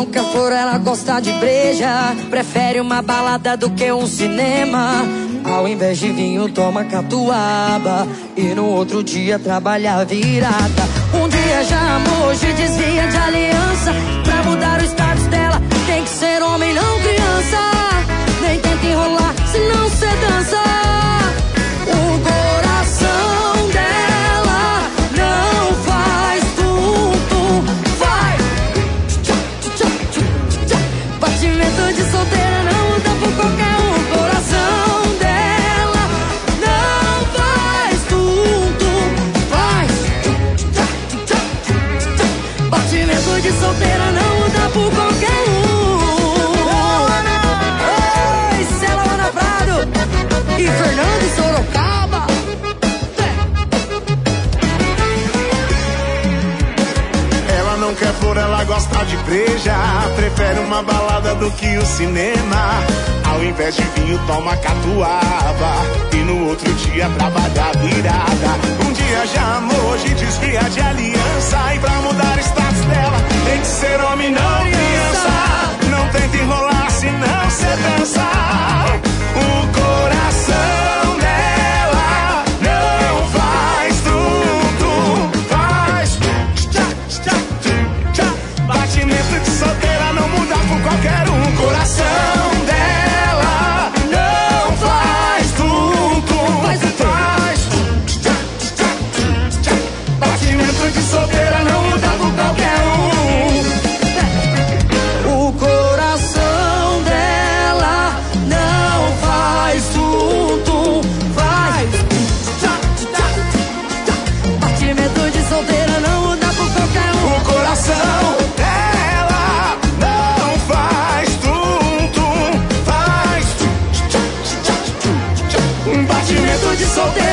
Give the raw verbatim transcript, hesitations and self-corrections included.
nunca for, ela gosta de breja. Prefere uma balada do que um cinema. Ao invés de vinho, toma catuaba. E no outro dia trabalha virada. Um dia já amou, hoje desvia de aliança. Pra mudar o status dela, tem que ser homem, não criança. Nem tenta enrolar, senão cê dança. O coração dela não faz tum-tum. Vai! Batimento de solteira não muda por qualquer um. O coração dela não faz tum-tum. Faz! Batimento de solteira não muda por qualquer um. Oi, Cela Ana Prado e Fernando Sorocaba. Ela não quer flor, ela gosta de breja. Prefere uma balada do que o cinema. Ao invés de vinho, toma catuaba. E no outro dia trabalha virada. Um dia já amou, hoje desvia de aliança. E pra mudar o status dela, tem que ser homem, não criança. Não tenta enrolar, senão cê dança. O coração dela não faz tum-tum. Faz tchá-tchá-tchá. Batimento de solteira não muda por qualquer um. O coração dela não faz tum-tum. Faz tchá-tchá-tchá. Batimento de solteira não muda por qualquer um. O coração dela não faz tum-tum. Faz tchá-tchá-tchá. Batimento de solteira não muda por qualquer um. O coração dela não faz tum-tum. Faz tchá-tchá-tchá. Batimento de solteira